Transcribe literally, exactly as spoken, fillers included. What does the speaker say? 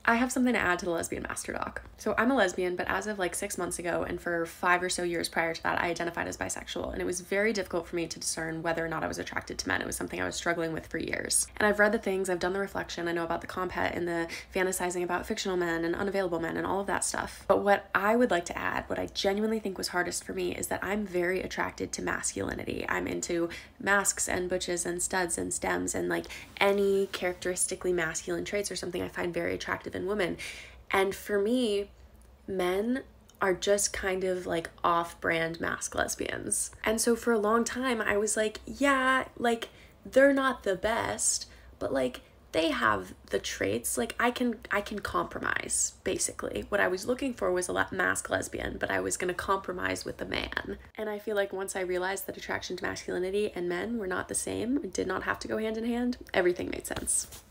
I have something to add to the lesbian master doc. So I'm a lesbian, but as of like six months ago and for five or so years prior to that, I identified as bisexual, and it was very difficult for me to discern whether or not I was attracted to men. It was something I was struggling with for years. And I've read the things, I've done the reflection, I know about the compet and the fantasizing about fictional men and unavailable men and all of that stuff. But what I would like to add, what I genuinely think was hardest for me, is that I'm very attracted to masculinity. I'm into masks and butches and studs and stems, and like any characteristically masculine traits are something I find very attractive in women. And for me, men are just kind of like off-brand mask lesbians. And so for a long time I was like, yeah, like they're not the best, but like they have the traits, like I can I can compromise. Basically what I was looking for was a mask lesbian, but I was going to compromise with the man. And I feel like once I realized that attraction to masculinity and men were not the same, did not have to go hand in hand, everything made sense.